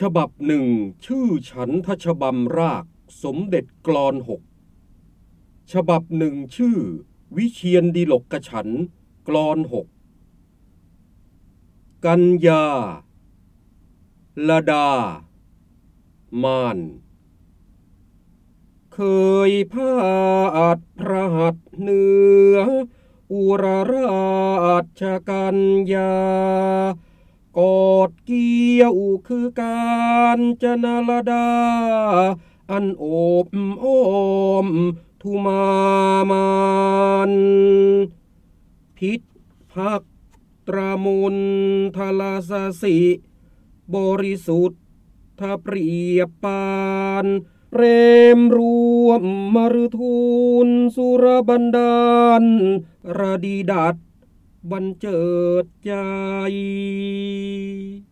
ฉบับหนึ่งชื่อฉันทฉบัมรากสมเด็จกลอน6ฉบับหนึ่งชื่อวิเชียรดิลกฉันท์กลอน6กันยาลดามานเคยพาดพระหัตถ์เหนืออุรราชกัญญากอดเกี่ยวคือการจนลดาอันโอบอ้อมทุมามานพิษภักตรมุนทลาสสิบริสุทธิ์ถ้าเปรียบปานเรมรวมมฤทูลสุรบันดาลระดีดัดบันเจิดใจ